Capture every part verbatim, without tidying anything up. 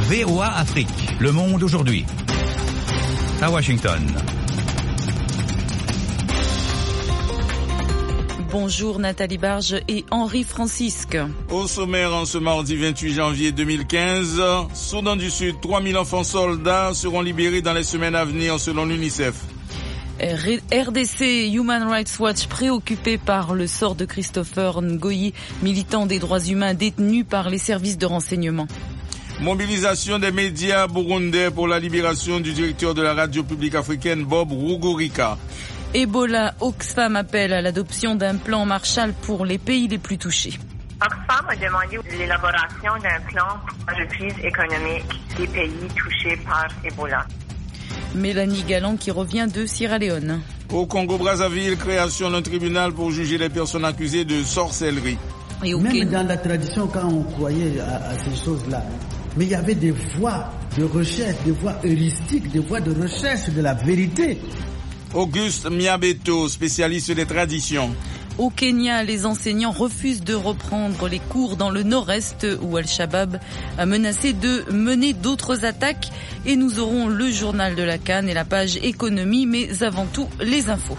V O A Afrique. Le monde aujourd'hui. À Washington. Bonjour Nathalie Barge et Henri Francisque. Au sommaire, en ce mardi vingt-huit janvier deux mille quinze, Soudan du Sud, trois mille enfants soldats seront libérés dans les semaines à venir selon l'UNICEF. R D C, Human Rights Watch, préoccupé par le sort de Christopher Ngoyi, militant des droits humains détenu par les services de renseignement. Mobilisation des médias burundais pour la libération du directeur de la radio publique africaine, Bob Rugurika. Ebola, Oxfam appelle à l'adoption d'un plan Marshall pour les pays les plus touchés. Oxfam a demandé l'élaboration d'un plan pour la reprise économique des pays touchés par Ebola. Mélanie Galland qui revient de Sierra Leone. Au Congo-Brazzaville, création d'un tribunal pour juger les personnes accusées de sorcellerie. Et Même okay. dans la tradition, quand on croyait à, à ces choses-là, mais il y avait des voies de recherche, des voies heuristiques, des voies de recherche de la vérité. Auguste Miabeto, spécialiste des traditions. Au Kenya, les enseignants refusent de reprendre les cours dans le nord-est où Al-Shabaab a menacé de mener d'autres attaques. Et nous aurons le journal de la Cannes et la page économie, mais avant tout, les infos.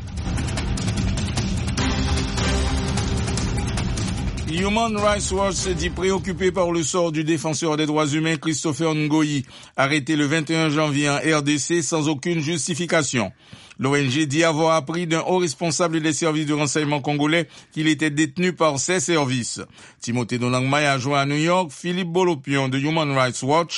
Human Rights Watch se dit préoccupé par le sort du défenseur des droits humains Christopher Ngoyi, arrêté le vingt et un janvier en R D C sans aucune justification. L'O N G dit avoir appris d'un haut responsable des services de renseignement congolais qu'il était détenu par ses services. Timothée Donangmay a joint à New York Philippe Bolopion de Human Rights Watch.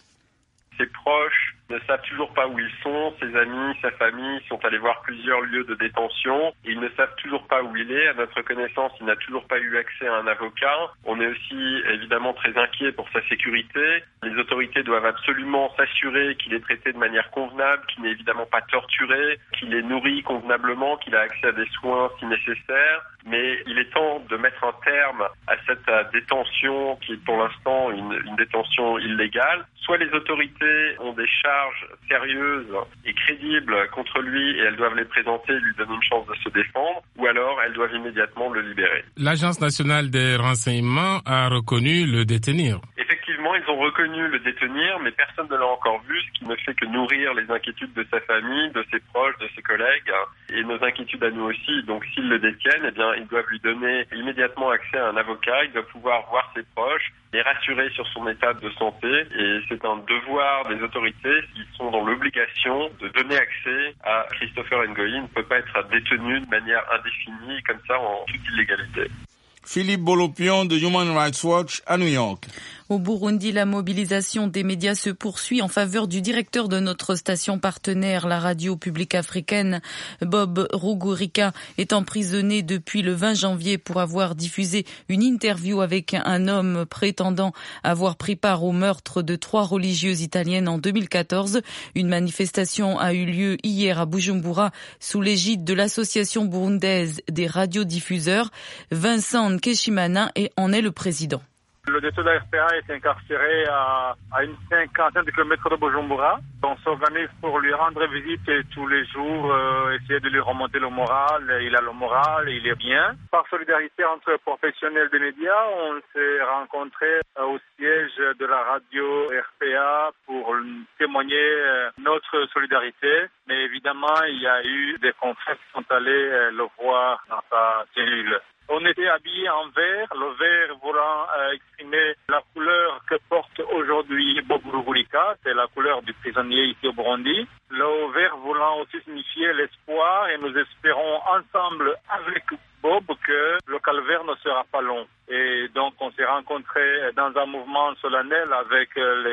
Ses proches ne savent toujours pas où ils sont, ses amis, sa famille sont allés voir plusieurs lieux de détention et ils ne savent toujours pas où il est. À notre connaissance, il n'a toujours pas eu accès à un avocat. On est aussi évidemment très inquiet pour sa sécurité. Les autorités doivent absolument s'assurer qu'il est traité de manière convenable, qu'il n'est évidemment pas torturé, qu'il est nourri convenablement, qu'il a accès à des soins si nécessaire. Mais il est temps de mettre un terme à cette détention qui est pour l'instant une, une détention illégale. Soit les autorités ont des charges sérieuses et crédibles contre lui et elles doivent les présenter et lui donner une chance de se défendre, ou alors elles doivent immédiatement le libérer. L'Agence nationale des renseignements a reconnu le détenir. Effectivement, ils ont reconnu le détenir, mais personne ne l'a encore vu, ce qui ne fait que nourrir les inquiétudes de sa famille, de ses proches, de ses collègues, et nos inquiétudes à nous aussi. Donc s'ils le détiennent, eh bien, ils doivent lui donner immédiatement accès à un avocat, il doit pouvoir voir ses proches, les rassurer sur son état de santé, et c'est un devoir des autorités, s'ils sont dans l'obligation de donner accès à Christopher Ngoyi. Il ne peut pas être détenu de manière indéfinie, comme ça, en toute illégalité. Philippe Bolopion de Human Rights Watch à New York. Au Burundi, la mobilisation des médias se poursuit en faveur du directeur de notre station partenaire, la radio publique africaine. Bob Rugurika est emprisonné depuis le vingt janvier pour avoir diffusé une interview avec un homme prétendant avoir pris part au meurtre de trois religieuses italiennes en deux mille quatorze. Une manifestation a eu lieu hier à Bujumbura sous l'égide de l'association burundaise des radiodiffuseurs. Vincent Nkeshimana en est le président. Le directeur de la R P A est incarcéré à, à une cinquantaine de kilomètres de Bujumbura. On s'organise pour lui rendre visite tous les jours, euh, essayer de lui remonter le moral. Il a le moral, il est bien. Par solidarité entre professionnels des médias, on s'est rencontrés au siège de la radio R P A pour témoigner notre solidarité. Mais évidemment, il y a eu des confrères qui sont allés le voir dans sa cellule. On était habillés en vert, le vert voulant euh, exprimer la couleur que porte aujourd'hui Bob Rugurika, c'est la couleur du prisonnier ici au Burundi. Le vert voulant aussi signifier l'espoir et nous espérons ensemble avec Bob que le calvaire ne sera pas long. Et donc on s'est rencontrés dans un mouvement solennel avec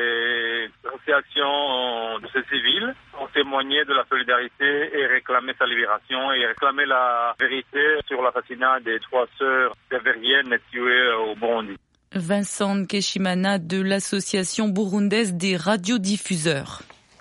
les associations de ces civils pour témoigner de la solidarité et réclamer sa libération et réclamer la vérité sur l'assassinat des trois sœurs verriennes tuées au Burundi. Vincent Nkeshimana de l'association burundaise des radiodiffuseurs.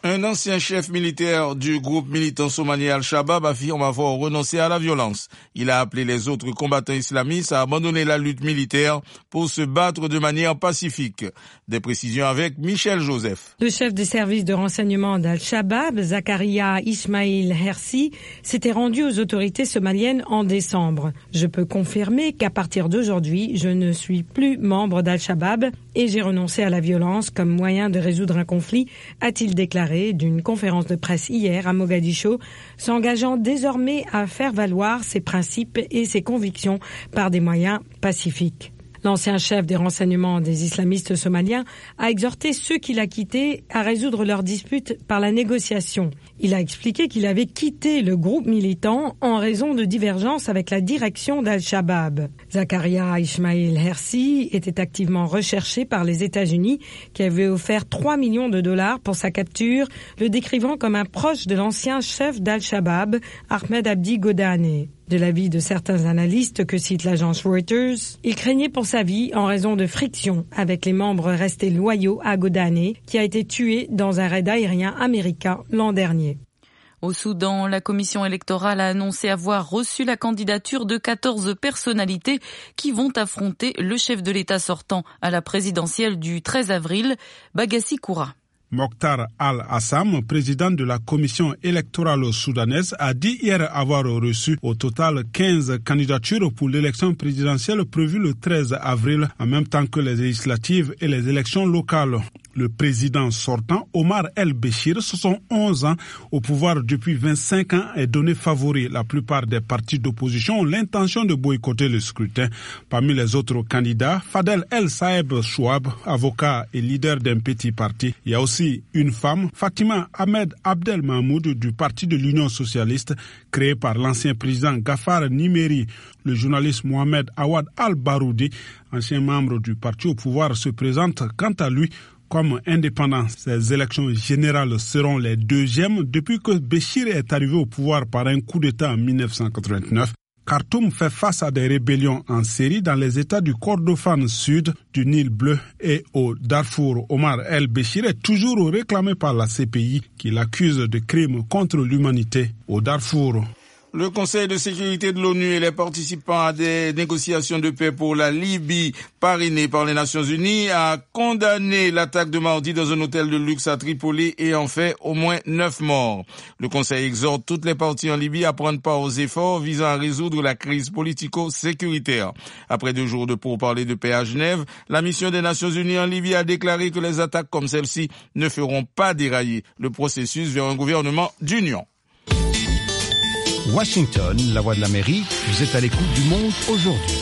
Un ancien chef militaire du groupe militant somalien Al-Shabaab affirme avoir renoncé à la violence. Il a appelé les autres combattants islamistes à abandonner la lutte militaire pour se battre de manière pacifique. Des précisions avec Michel Joseph. Le chef des services de renseignement d'Al-Shabaab, Zakaria Ismail Hersi, s'était rendu aux autorités somaliennes en décembre. Je peux confirmer qu'à partir d'aujourd'hui, je ne suis plus membre d'Al-Shabaab et j'ai renoncé à la violence comme moyen de résoudre un conflit, a-t-il déclaré d'une conférence de presse hier à Mogadiscio, s'engageant désormais à faire valoir ses principes et ses convictions par des moyens pacifiques. L'ancien chef des renseignements des islamistes somaliens a exhorté ceux qu'il a quittés à résoudre leurs disputes par la négociation. Il a expliqué qu'il avait quitté le groupe militant en raison de divergences avec la direction d'Al-Shabaab. Zakaria Ismail Hersi était activement recherché par les États-Unis qui avaient offert trois millions de dollars pour sa capture, le décrivant comme un proche de l'ancien chef d'Al-Shabaab, Ahmed Abdi Godane. De l'avis de certains analystes que cite l'agence Reuters, il craignait pour sa vie en raison de frictions avec les membres restés loyaux à Godane, qui a été tué dans un raid aérien américain l'an dernier. Au Soudan, la commission électorale a annoncé avoir reçu la candidature de quatorze personnalités qui vont affronter le chef de l'État sortant à la présidentielle du treize avril, Bagassi Koura. Mokhtar Al-Assam, président de la commission électorale soudanaise, a dit hier avoir reçu au total quinze candidatures pour l'élection présidentielle prévue le treize avril, en même temps que les législatives et les élections locales. Le président sortant, Omar El-Béchir, soixante-onze ans, au pouvoir depuis vingt-cinq ans, est donné favori. La plupart des partis d'opposition ont l'intention de boycotter le scrutin. Parmi les autres candidats, Fadel El-Saeb Chouab, avocat et leader d'un petit parti. Il y a aussi une femme, Fatima Ahmed Abdel Mahmoud, du parti de l'Union socialiste, créé par l'ancien président Ghaffar Nimeri. Le journaliste Mohamed Awad Al-Baroudi, ancien membre du parti au pouvoir, se présente quant à lui comme indépendant. Ces élections générales seront les deuxièmes depuis que Béchir est arrivé au pouvoir par un coup d'État en dix-neuf cent quatre-vingt-neuf. Khartoum fait face à des rébellions en série dans les États du Kordofan Sud, du Nil Bleu et au Darfour. Omar El-Béchir est toujours réclamé par la C P I qui l'accuse de crimes contre l'humanité au Darfour. Le Conseil de sécurité de l'ONU et les participants à des négociations de paix pour la Libye parrainées par les Nations Unies a condamné l'attaque de mardi dans un hôtel de luxe à Tripoli et en fait au moins neuf morts. Le Conseil exhorte toutes les parties en Libye à prendre part aux efforts visant à résoudre la crise politico-sécuritaire. Après deux jours de pourparlers de paix à Genève, la mission des Nations Unies en Libye a déclaré que les attaques comme celle-ci ne feront pas dérailler le processus vers un gouvernement d'union. Washington, la voix de l'Amérique, vous êtes à l'écoute du monde aujourd'hui.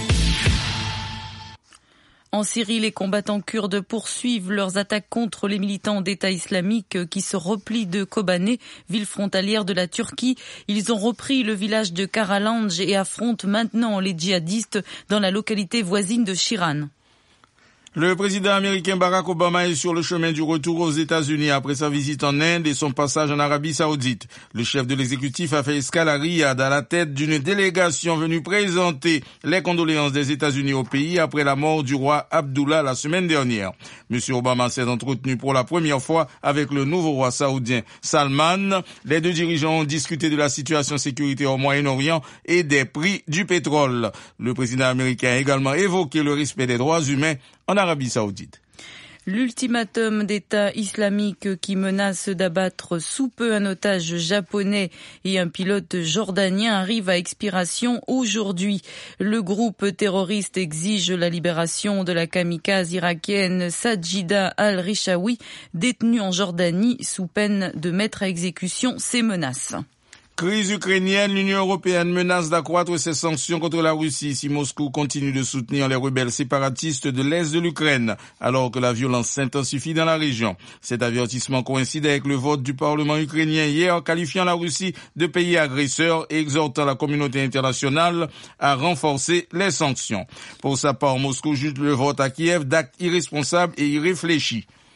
En Syrie, les combattants kurdes poursuivent leurs attaques contre les militants d'État islamique qui se replient de Kobané, ville frontalière de la Turquie. Ils ont repris le village de Karalanj et affrontent maintenant les djihadistes dans la localité voisine de Shiran. Le président américain Barack Obama est sur le chemin du retour aux États-Unis après sa visite en Inde et son passage en Arabie Saoudite. Le chef de l'exécutif a fait escale à Riyad à la tête d'une délégation venue présenter les condoléances des États-Unis au pays après la mort du roi Abdullah la semaine dernière. Monsieur Obama s'est entretenu pour la première fois avec le nouveau roi saoudien Salman. Les deux dirigeants ont discuté de la situation sécuritaire au Moyen-Orient et des prix du pétrole. Le président américain a également évoqué le respect des droits humains en Arabie Saoudite. L'ultimatum d'État islamique qui menace d'abattre sous peu un otage japonais et un pilote jordanien arrive à expiration aujourd'hui. Le groupe terroriste exige la libération de la kamikaze irakienne Sajida al-Rishawi, détenue en Jordanie sous peine de mettre à exécution ses menaces. Crise ukrainienne, l'Union européenne menace d'accroître ses sanctions contre la Russie si Moscou continue de soutenir les rebelles séparatistes de l'Est de l'Ukraine, alors que la violence s'intensifie dans la région. Cet avertissement coïncide avec le vote du Parlement ukrainien hier, qualifiant la Russie de pays agresseur et exhortant la communauté internationale à renforcer les sanctions. Pour sa part, Moscou juge le vote à Kiev d'acte irresponsable et irréfléchi.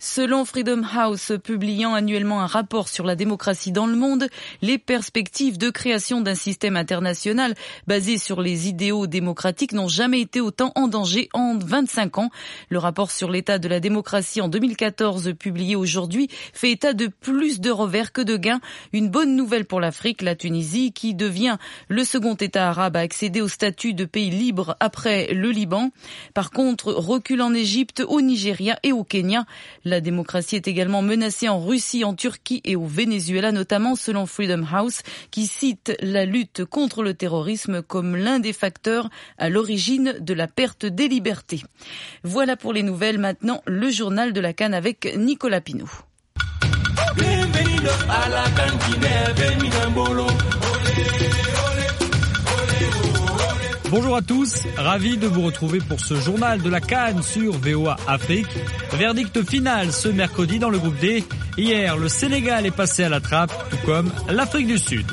Selon Freedom House, publiant annuellement un rapport sur la démocratie dans le monde, les perspectives de création d'un système international basé sur les idéaux démocratiques n'ont jamais été autant en danger en vingt-cinq ans. Le rapport sur l'état de la démocratie en deux mille quatorze, publié aujourd'hui, fait état de plus de revers que de gains. Une bonne nouvelle pour l'Afrique, la Tunisie, qui devient le second État arabe à accéder au statut de pays libre après le Liban. Par contre, recul en Égypte, au Nigeria et au Kenya. La démocratie est également menacée en Russie, en Turquie et au Venezuela, notamment selon Freedom House, qui cite la lutte contre le terrorisme comme l'un des facteurs à l'origine de la perte des libertés. Voilà pour les nouvelles. Maintenant, le journal de la CAN avec Nicolas Pinou. Bonjour à tous, ravi de vous retrouver pour ce journal de la CAN sur V O A Afrique. Verdict final ce mercredi dans le groupe D. Hier, le Sénégal est passé à la trappe, tout comme l'Afrique du Sud.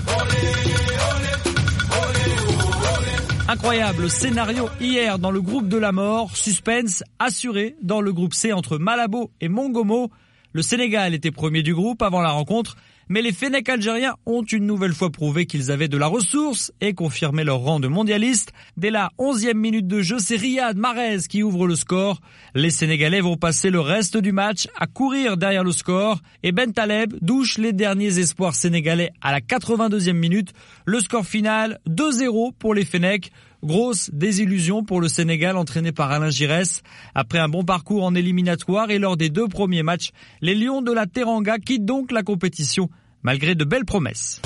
Incroyable scénario hier dans le groupe de la mort, suspense assuré dans le groupe C entre Malabo et Mongomo. Le Sénégal était premier du groupe avant la rencontre, mais les Fennecs algériens ont une nouvelle fois prouvé qu'ils avaient de la ressource et confirmé leur rang de mondialistes. Dès la onzième minute de jeu, c'est Riyad Mahrez qui ouvre le score. Les Sénégalais vont passer le reste du match à courir derrière le score et Ben Taleb douche les derniers espoirs sénégalais à la quatre-vingt-deuxième minute. Le score final, deux zéro pour les Fennecs. Grosse désillusion pour le Sénégal entraîné par Alain Giresse. Après un bon parcours en éliminatoire et lors des deux premiers matchs, les Lions de la Teranga quittent donc la compétition malgré de belles promesses.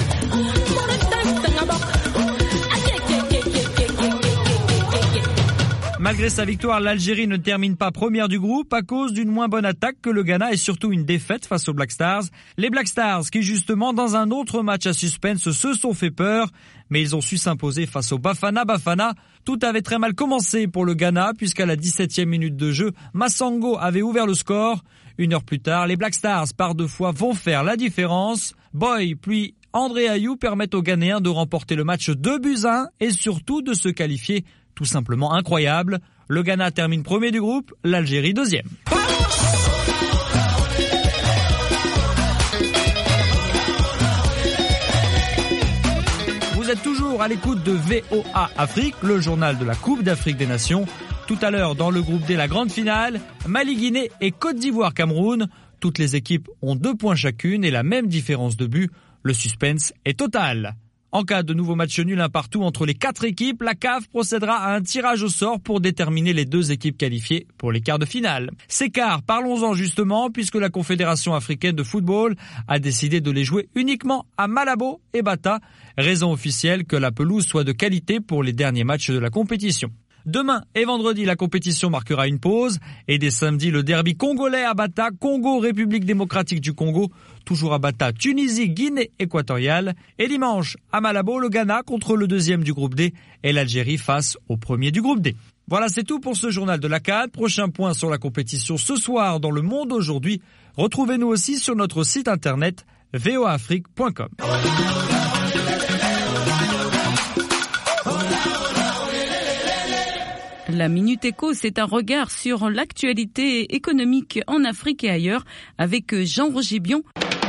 Malgré sa victoire, l'Algérie ne termine pas première du groupe à cause d'une moins bonne attaque que le Ghana et surtout une défaite face aux Black Stars. Les Black Stars qui justement dans un autre match à suspense se sont fait peur, mais ils ont su s'imposer face au Bafana Bafana. Tout avait très mal commencé pour le Ghana puisqu'à la dix-septième minute de jeu, Massango avait ouvert le score. Une heure plus tard, les Black Stars par deux fois vont faire la différence. Boy puis André Ayew permettent aux Ghanéens de remporter le match deux buts à un et surtout de se qualifier. Tout simplement incroyable. Le Ghana termine premier du groupe, l'Algérie deuxième. Vous êtes toujours à l'écoute de V O A Afrique, le journal de la Coupe d'Afrique des Nations. Tout à l'heure, dans le groupe D, la grande finale, Mali-Guinée et Côte d'Ivoire-Cameroun. Toutes les équipes ont deux points chacune et la même différence de but. Le suspense est total. En cas de nouveau match nul un partout entre les quatre équipes, la C A F procédera à un tirage au sort pour déterminer les deux équipes qualifiées pour les quarts de finale. Ces quarts, parlons-en justement, puisque la Confédération africaine de football a décidé de les jouer uniquement à Malabo et Bata, raison officielle que la pelouse soit de qualité pour les derniers matchs de la compétition. Demain et vendredi, la compétition marquera une pause. Et dès samedi, le derby congolais à Bata, Congo, République démocratique du Congo. Toujours à Bata, Tunisie, Guinée équatoriale. Et dimanche, à Malabo, le Ghana contre le deuxième du groupe D et l'Algérie face au premier du groupe D. Voilà, c'est tout pour ce journal de la CAN. Prochain point sur la compétition ce soir dans Le Monde aujourd'hui. Retrouvez-nous aussi sur notre site internet v o a afrique point com. La Minute Éco, c'est un regard sur l'actualité économique en Afrique et ailleurs avec Jean-Roger Bion.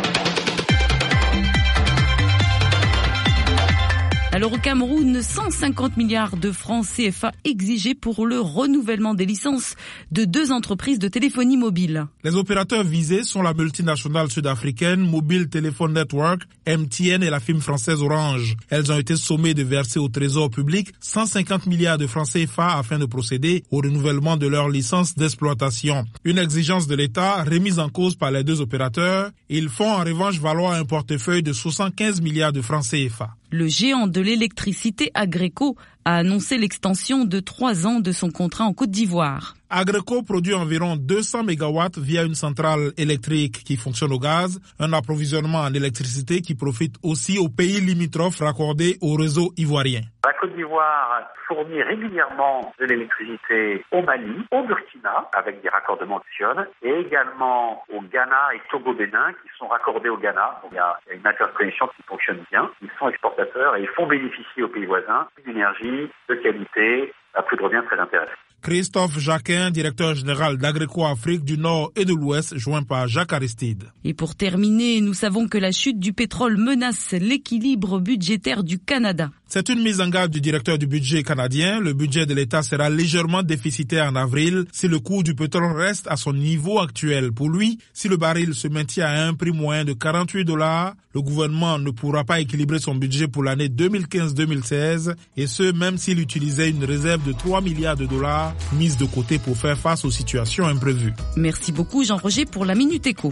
Alors au Cameroun, cent cinquante milliards de francs C F A exigés pour le renouvellement des licences de deux entreprises de téléphonie mobile. Les opérateurs visés sont la multinationale sud-africaine Mobile Telephone Network, M T N et la firme française Orange. Elles ont été sommées de verser au trésor public cent cinquante milliards de francs C F A afin de procéder au renouvellement de leurs licences d'exploitation. Une exigence de l'État remise en cause par les deux opérateurs. Ils font en revanche valoir un portefeuille de soixante-quinze milliards de francs C F A. Le géant de l'électricité Agreco a annoncé l'extension de trois ans de son contrat en Côte d'Ivoire. Agreco produit environ deux cents mégawatts via une centrale électrique qui fonctionne au gaz, un approvisionnement en électricité qui profite aussi aux pays limitrophes raccordés au réseau ivoirien. La Côte d'Ivoire fournit régulièrement de l'électricité au Mali, au Burkina, avec des raccordements optionnels, et également au Ghana et Togo-Bénin qui sont raccordés au Ghana. Donc, il y a une interconnexion qui fonctionne bien. Ils sont exportateurs et ils font bénéficier aux pays voisins d'énergie de qualité à prix de revient très intéressant. Christophe Jacquin, directeur général d'Agrico Afrique du Nord et de l'Ouest, joint par Jacques Aristide. Et pour terminer, nous savons que la chute du pétrole menace l'équilibre budgétaire du Canada. C'est une mise en garde du directeur du budget canadien. Le budget de l'État sera légèrement déficitaire en avril si le cours du pétrole reste à son niveau actuel. Pour lui, si le baril se maintient à un prix moyen de quarante-huit dollars, le gouvernement ne pourra pas équilibrer son budget pour l'année deux mille quinze deux mille seize, et ce, même s'il utilisait une réserve de trois milliards de dollars mise de côté pour faire face aux situations imprévues. Merci beaucoup Jean-Roger pour la Minute Éco.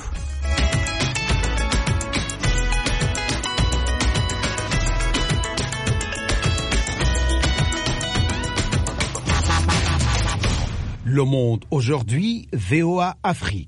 Le Monde aujourd'hui, V O A Afrique.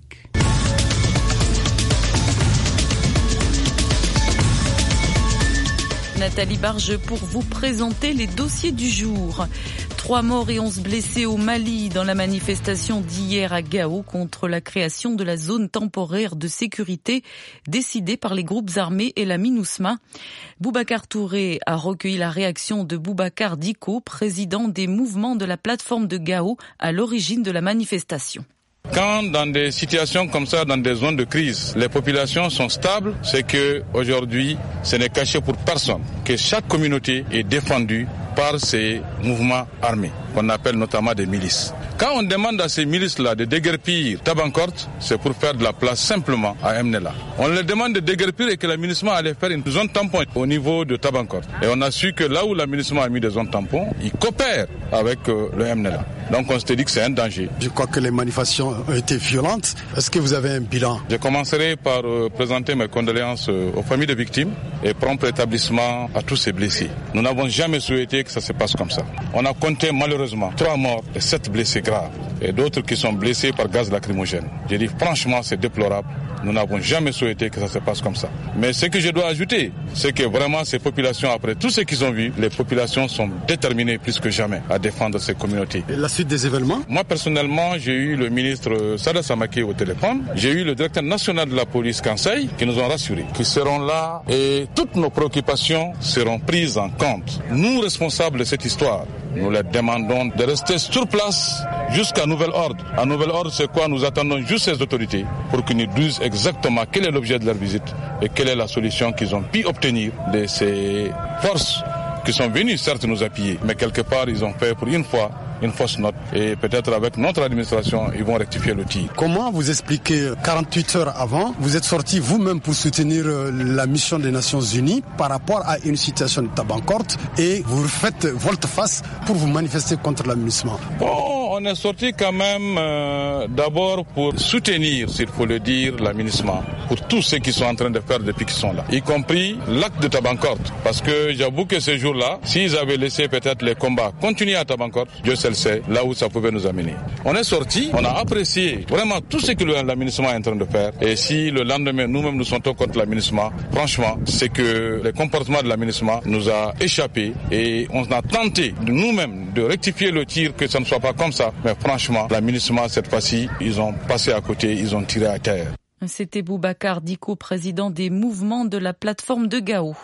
Nathalie Barge pour vous présenter les dossiers du jour. Trois morts et onze blessés au Mali dans la manifestation d'hier à Gao contre la création de la zone temporaire de sécurité décidée par les groupes armés et la MINUSMA. Boubacar Touré a recueilli la réaction de Boubacar Diko, président des mouvements de la plateforme de Gao à l'origine de la manifestation. Quand dans des situations comme ça, dans des zones de crise, les populations sont stables, c'est que aujourd'hui, ce n'est caché pour personne que chaque communauté est défendue par ces mouvements armés, qu'on appelle notamment des milices. Quand on demande à ces milices-là de déguerpir Tabankort, c'est pour faire de la place simplement à Mnela. On leur demande de déguerpir et que la MINUSMA allait faire une zone tampon au niveau de Tabankort. Et on a su que là où la MINUSMA a mis des zones tampons, ils coopèrent avec euh, le Mnela. Donc on s'est dit que c'est un danger. Je crois que les manifestations ont été violentes. Est-ce que vous avez un bilan? Je commencerai par euh, présenter mes condoléances euh, aux familles des victimes et prompt rétablissement à tous ces blessés. Nous n'avons jamais souhaité que ça se passe comme ça. On a compté malheureusement trois morts et sept blessés graves et d'autres qui sont blessés par gaz lacrymogène. Je dis franchement, c'est déplorable. Nous n'avons jamais souhaité que ça se passe comme ça. Mais ce que je dois ajouter, c'est que vraiment ces populations, après tout ce qu'ils ont vu, les populations sont déterminées plus que jamais à défendre ces communautés. Et la suite des événements? Moi personnellement, j'ai eu le ministre Sada Samake au téléphone. J'ai eu le directeur national de la police Kansai qui nous ont rassurés, qui seront là et toutes nos préoccupations seront prises en compte. Nous, responsables de cette histoire, nous leur demandons de rester sur place jusqu'à nouvel ordre. À nouvel ordre, c'est quoi? Nous attendons juste ces autorités pour qu'ils nous disent exactement quel est l'objet de leur visite et quelle est la solution qu'ils ont pu obtenir de ces forces qui sont venues certes nous appuyer, mais quelque part ils ont fait pour une fois une fausse note et peut-être avec notre administration ils vont rectifier le tir. Comment vous expliquez quarante-huit heures avant, vous êtes sorti vous-même pour soutenir la mission des Nations Unies par rapport à une situation de Tabankort et vous faites volte-face pour vous manifester contre la MINUSMA? Bon, on est sorti quand même euh, d'abord pour soutenir, s'il faut le dire, la MINUSMA pour tous ceux qui sont en train de faire depuis qu'ils sont là, y compris l'acte de Tabankort. Parce que j'avoue que ce jour-là, s'ils avaient laissé peut-être les combats continuer à Tabankort, Dieu seul sait là où ça pouvait nous amener. On est sorti, on a apprécié vraiment tout ce que la MINUSMA est en train de faire. Et si le lendemain, nous-mêmes nous sommes contre la MINUSMA, franchement, c'est que le comportement de la MINUSMA nous a échappé et on a tenté de nous-mêmes de rectifier le tir, que ça ne soit pas comme ça. Mais franchement, la MINUSMA, cette fois-ci, ils ont passé à côté, ils ont tiré à terre. C'était Boubacar Diko, président des mouvements de la plateforme de Gao.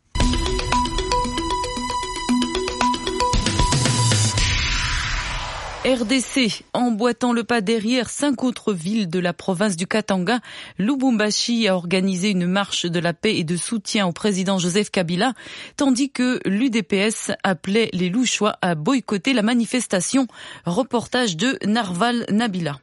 R D C, emboîtant le pas derrière cinq autres villes de la province du Katanga, Lubumbashi a organisé une marche de la paix et de soutien au président Joseph Kabila, tandis que l'U D P S appelait les Louchois à boycotter la manifestation. Reportage de Narval Nabila.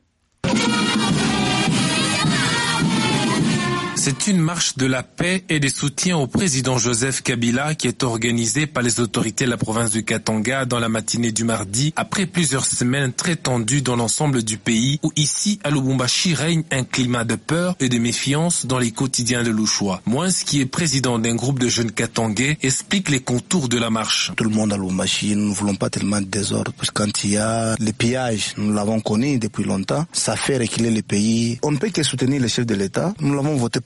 C'est une marche de la paix et des soutiens au président Joseph Kabila qui est organisée par les autorités de la province du Katanga dans la matinée du mardi, après plusieurs semaines très tendues dans l'ensemble du pays, où ici, à Lubumbashi, règne un climat de peur et de méfiance dans les quotidiens de Louchois. Moins, qui est président d'un groupe de jeunes Katangais, explique les contours de la marche. Tout le monde à Lubumbashi, nous ne voulons pas tellement de désordre, parce que quand il y a le pillage, nous l'avons connu depuis longtemps, ça fait reculer le pays. On ne peut que soutenir le chef de l'État. Nous l'avons voté pour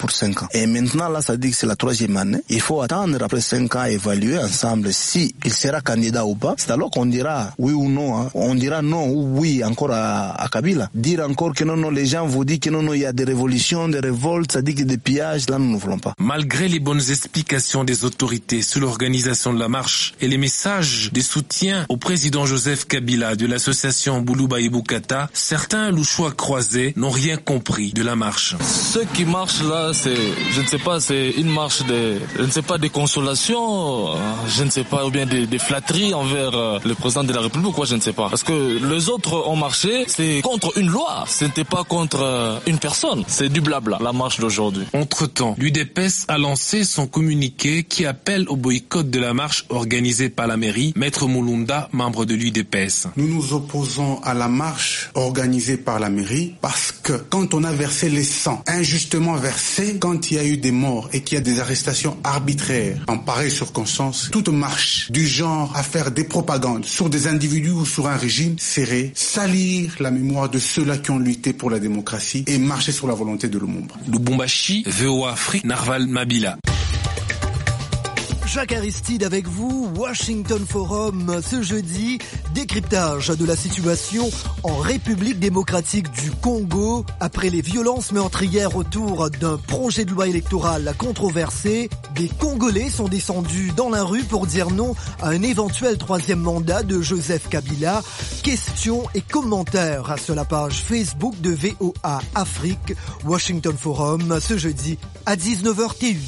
pour cinq ans. Et maintenant, là, ça dit que c'est la troisième année. Il faut attendre après cinq ans, évaluer ensemble si il sera candidat ou pas. C'est alors qu'on dira oui ou non. Hein. On dira non ou oui encore à, à Kabila. Dire encore que non, non, les gens vous disent que non, non, il y a des révolutions, des révoltes, ça dit que des pillages, là, nous ne voulons pas. Malgré les bonnes explications des autorités sur l'organisation de la marche et les messages de soutien au président Joseph Kabila de l'association Boulouba et Boukata, certains louchois croisés n'ont rien compris de la marche. Ce qui marche là, c'est, je ne sais pas, c'est une marche de, je ne sais pas, des consolations, je ne sais pas, ou bien des, des flatteries envers le président de la République, quoi, je ne sais pas. Parce que les autres ont marché, c'est contre une loi, ce n'était pas contre une personne, c'est du blabla, la marche d'aujourd'hui. Entre-temps, l'U D P E S a lancé son communiqué qui appelle au boycott de la marche organisée par la mairie. Maître Moulunda, membre de l'U D P E S. Nous nous opposons à la marche organisée par la mairie parce que quand on a versé les sangs, injustement versés, quand il y a eu des morts et qu'il y a des arrestations arbitraires en pareille circonstance, toute marche du genre à faire des propagandes sur des individus ou sur un régime serait salir la mémoire de ceux-là qui ont lutté pour la démocratie et marcher sur la volonté de Lumumba. Lubumbashi, V O A Afrique, Narval Mabila. Jacques Aristide avec vous, Washington Forum ce jeudi, décryptage de la situation en République démocratique du Congo après les violences meurtrières autour d'un projet de loi électoral controversé. Des Congolais sont descendus dans la rue pour dire non à un éventuel troisième mandat de Joseph Kabila. Questions et commentaires sur la page Facebook de V O A Afrique, Washington Forum ce jeudi à dix-neuf heures T U.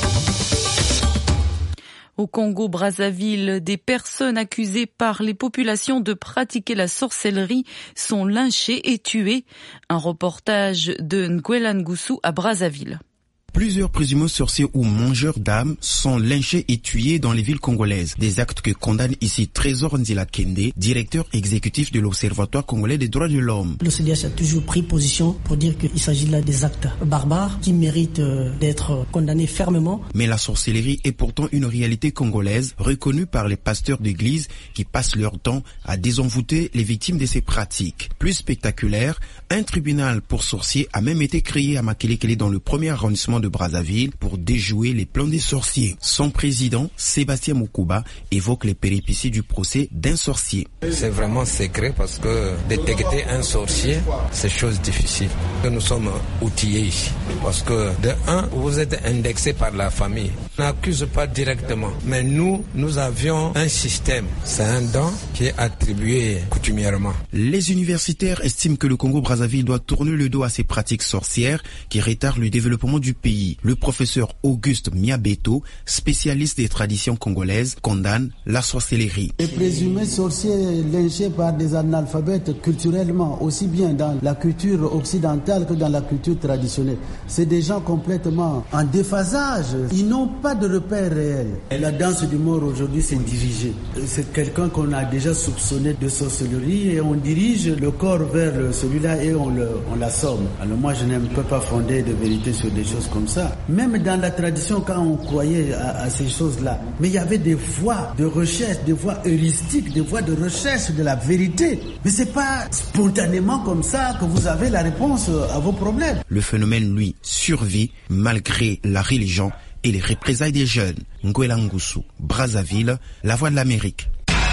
Au Congo-Brazzaville, des personnes accusées par les populations de pratiquer la sorcellerie sont lynchées et tuées. Un reportage de Nguela Ngusu à Brazzaville. Plusieurs présumés sorciers ou mangeurs d'âmes sont lynchés et tués dans les villes congolaises. Des actes que condamne ici Trésor Nzila Kende, directeur exécutif de l'Observatoire congolais des droits de l'homme. Le C D H a toujours pris position pour dire qu'il s'agit là des actes barbares qui méritent d'être condamnés fermement. Mais la sorcellerie est pourtant une réalité congolaise reconnue par les pasteurs d'église qui passent leur temps à désenvoûter les victimes de ces pratiques. Plus spectaculaire, un tribunal pour sorciers a même été créé à Makelekele dans le premier arrondissement de Brazzaville pour déjouer les plans des sorciers. Son président, Sébastien Moukouba, évoque les péripéties du procès d'un sorcier. C'est vraiment secret parce que détecter un sorcier, c'est chose difficile. Nous sommes outillés ici parce que de un, vous êtes indexé par la famille. On n'accuse pas directement, mais nous, nous avions un système. C'est un don qui est attribué coutumièrement. Les universitaires estiment que le Congo-Brazzaville doit tourner le dos à ces pratiques sorcières qui retardent le développement du pays. Le professeur Auguste Miabeto, spécialiste des traditions congolaises, condamne la sorcellerie. Les présumés sorciers lynchés par des analphabètes culturellement, aussi bien dans la culture occidentale que dans la culture traditionnelle, c'est des gens complètement en déphasage. Ils n'ont pas de repères réels. Et la danse du mort aujourd'hui, c'est dirigé. C'est quelqu'un qu'on a déjà soupçonné de sorcellerie et on dirige le corps vers celui-là et on, le, on l'assomme. Alors moi, je ne peux pas fonder de vérité sur des choses comme ça. Même dans la tradition, quand on croyait à, à ces choses-là, mais il y avait des voies de recherche, des voies heuristiques, des voies de recherche de la vérité. Mais c'est pas spontanément comme ça que vous avez la réponse à vos problèmes. Le phénomène, lui, survit malgré la religion et les représailles des jeunes. Nguela Ngusu, Brazzaville, la voix de l'Amérique.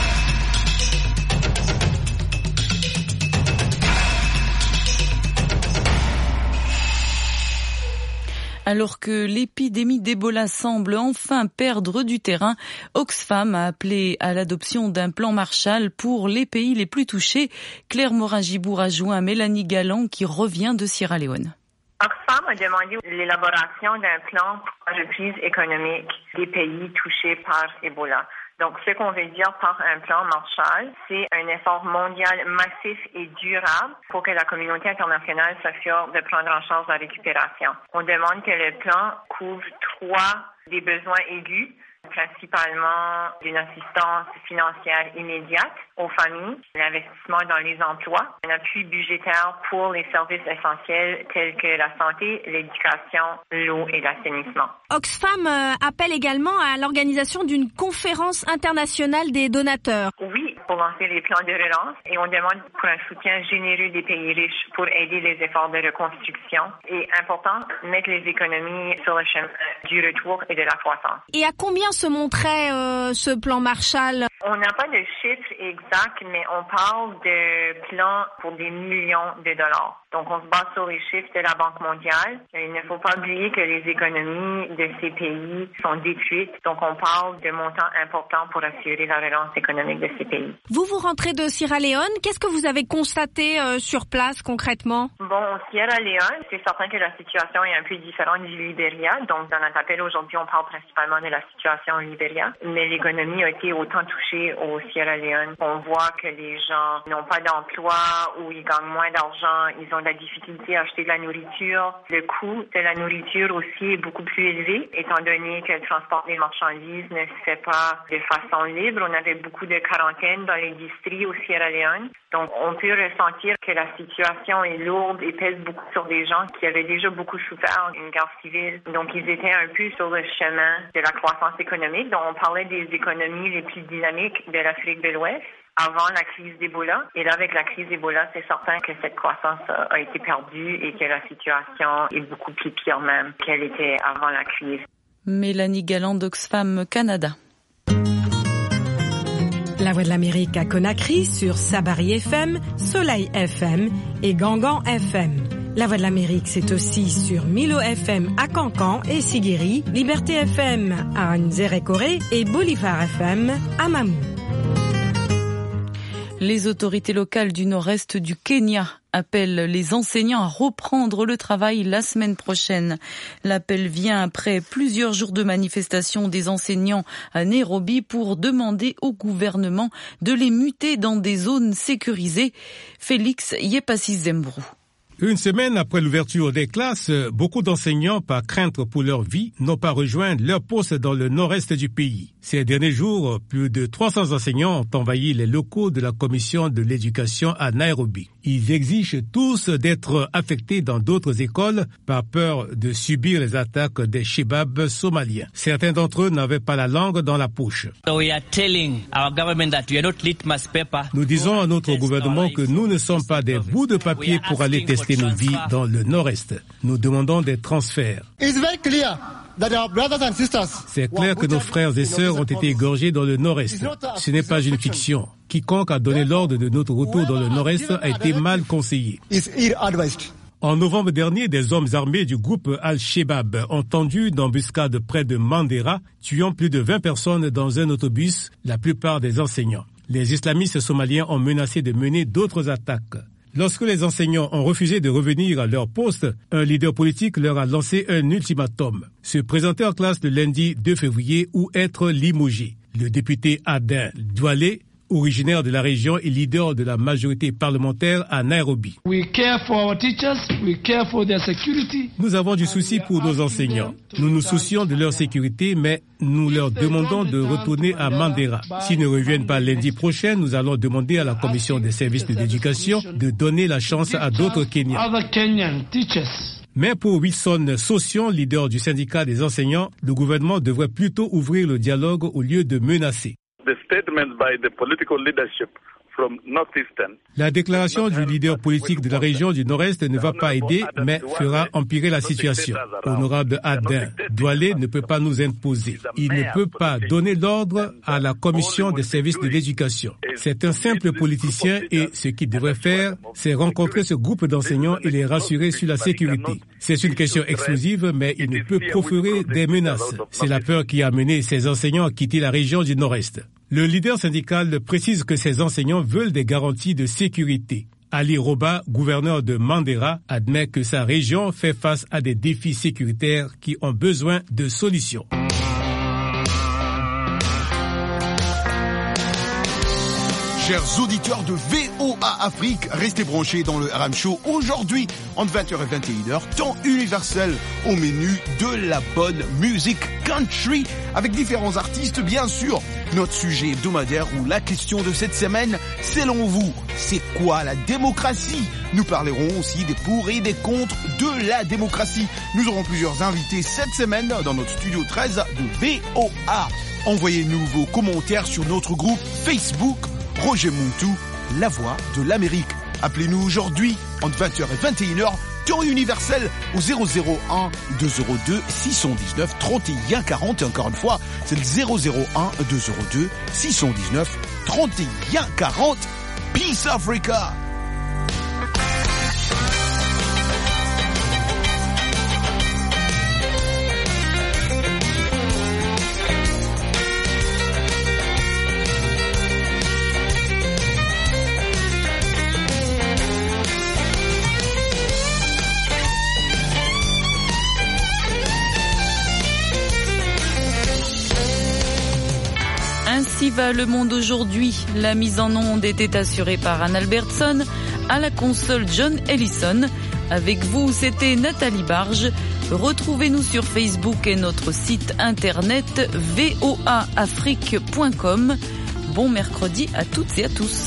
Alors que l'épidémie d'Ebola semble enfin perdre du terrain, Oxfam a appelé à l'adoption d'un plan Marshall pour les pays les plus touchés. Claire Morin-Gibour a joint Mélanie Galland qui revient de Sierra Leone. Oxfam a demandé l'élaboration d'un plan pour la reprise économique des pays touchés par Ebola. Donc, ce qu'on veut dire par un plan Marshall, c'est un effort mondial massif et durable pour que la communauté internationale s'assure de prendre en charge la récupération. On demande que le plan couvre trois des besoins aigus principalement d'une assistance financière immédiate aux familles, l'investissement dans les emplois, un appui budgétaire pour les services essentiels tels que la santé, l'éducation, l'eau et l'assainissement. Oxfam appelle également à l'organisation d'une conférence internationale des donateurs. Oui, pour lancer les plans de relance et on demande pour un soutien généreux des pays riches pour aider les efforts de reconstruction. Et important, mettre les économies sur le chemin du retour et de la croissance. Et à combien se monterait euh, ce plan Marshall? On n'a pas de chiffres exacts, mais on parle de plans pour des millions de dollars. Donc, on se base sur les chiffres de la Banque mondiale. Il ne faut pas oublier que les économies de ces pays sont détruites. Donc, on parle de montants importants pour assurer la relance économique de ces pays. Vous vous rentrez de Sierra Leone. Qu'est-ce que vous avez constaté euh, sur place concrètement? Bon, Sierra Leone, c'est certain que la situation est un peu différente du Libéria. Donc, dans notre appel aujourd'hui, on parle principalement de la situation au Libéria. Mais l'économie a été autant touchée au Sierra Leone. On voit que les gens n'ont pas d'emploi ou ils gagnent moins d'argent. Ils ont de la difficulté à acheter de la nourriture. Le coût de la nourriture aussi est beaucoup plus élevé, étant donné que le transport des marchandises ne se fait pas de façon libre. On avait beaucoup de quarantaines dans l'industrie au Sierra Leone. Donc, on peut ressentir que la situation est lourde et pèse beaucoup sur des gens qui avaient déjà beaucoup souffert d'une guerre civile. Donc, ils étaient un peu sur le chemin de la croissance économique. Donc, on parlait des économies les plus dynamiques de l'Afrique de l'Ouest avant la crise d'Ebola. Et là, avec la crise d'Ebola, c'est certain que cette croissance a été perdue et que la situation est beaucoup plus pire même qu'elle était avant la crise. Mélanie Galland d'Oxfam Canada. La Voix de l'Amérique à Conakry sur Sabari F M, Soleil F M et Gangan F M. La Voix de l'Amérique, c'est aussi sur Milo F M à Cancan et Sigiri, Liberté F M à Nzérékoré et Bolivar F M à Mamou. Les autorités locales du nord-est du Kenya appellent les enseignants à reprendre le travail la semaine prochaine. L'appel vient après plusieurs jours de manifestation des enseignants à Nairobi pour demander au gouvernement de les muter dans des zones sécurisées. Félix Yepassi Zembrou. Une semaine après l'ouverture des classes, beaucoup d'enseignants, par crainte pour leur vie, n'ont pas rejoint leur poste dans le nord-est du pays. Ces derniers jours, plus de trois cents enseignants ont envahi les locaux de la commission de l'éducation à Nairobi. Ils exigent tous d'être affectés dans d'autres écoles par peur de subir les attaques des Shebabs somaliens. Certains d'entre eux n'avaient pas la langue dans la poche. Nous disons à notre gouvernement que nous ne sommes pas des bouts de papier pour aller tester nos vies dans le nord-est. Nous demandons des transferts. C'est clair que nos frères et sœurs ont été égorgés dans le nord-est. Ce n'est pas une fiction. Quiconque a donné l'ordre de notre retour dans le nord-est a été mal conseillé. En novembre dernier, des hommes armés du groupe Al-Shebab ont tendu une embuscade près de Mandera, tuant plus de vingt personnes dans un autobus, la plupart des enseignants. Les islamistes somaliens ont menacé de mener d'autres attaques. Lorsque les enseignants ont refusé de revenir à leur poste, un leader politique leur a lancé un ultimatum. Se présenter en classe le lundi deux février ou être limogé. Le député Aden Douale, originaire de la région et leader de la majorité parlementaire à Nairobi. We care for our teachers, we care for their security. Nous avons du souci pour nos enseignants. Nous nous soucions de leur sécurité, mais nous leur demandons de retourner à Mandera. S'ils ne reviennent pas lundi prochain, nous allons demander à la commission des services de l'éducation de donner la chance à d'autres Kenyans. Mais pour Wilson Sossion, leader du syndicat des enseignants, le gouvernement devrait plutôt ouvrir le dialogue au lieu de menacer. The statement by the political leadership from Northeastern. La déclaration du leader politique de la région du Nord-Est ne va pas aider, mais fera empirer la situation. Honorable Aden Douale ne peut pas nous imposer. Il ne peut pas donner l'ordre à la commission des services de l'éducation. C'est un simple politicien et ce qu'il devrait faire, c'est rencontrer ce groupe d'enseignants et les rassurer sur la sécurité. C'est une question exclusive, mais il ne peut proférer des menaces. C'est la peur qui a mené ces enseignants à quitter la région du Nord-Est. Le leader syndical précise que ces enseignants veulent des garanties de sécurité. Ali Roba, gouverneur de Mandera, admet que sa région fait face à des défis sécuritaires qui ont besoin de solutions. Chers auditeurs de V O A Afrique, restez branchés dans le R M Show aujourd'hui entre vingt heures et vingt et une heures, temps universel au menu de la bonne musique country avec différents artistes bien sûr. Notre sujet hebdomadaire ou la question de cette semaine, selon vous, c'est quoi la démocratie? Nous parlerons aussi des pour et des contre de la démocratie. Nous aurons plusieurs invités cette semaine dans notre studio treize de V O A. Envoyez-nous vos commentaires sur notre groupe Facebook Roger Muntu, la voix de l'Amérique. Appelez-nous aujourd'hui entre vingt heures et vingt et une heures, temps universel au zéro zéro un deux zéro deux six cent dix-neuf trente et un quarante. Et encore une fois, c'est le zéro zéro un deux zéro deux six cent dix-neuf trente et un quarante. Peace Africa! Ainsi va le monde aujourd'hui. La mise en onde était assurée par Anne Albertson, à la console John Ellison. Avec vous, c'était Nathalie Barge. Retrouvez-nous sur Facebook et notre site internet v o a afrique point com. Bon mercredi à toutes et à tous.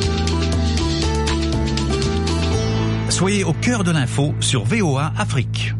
Soyez au cœur de l'info sur V O A Afrique.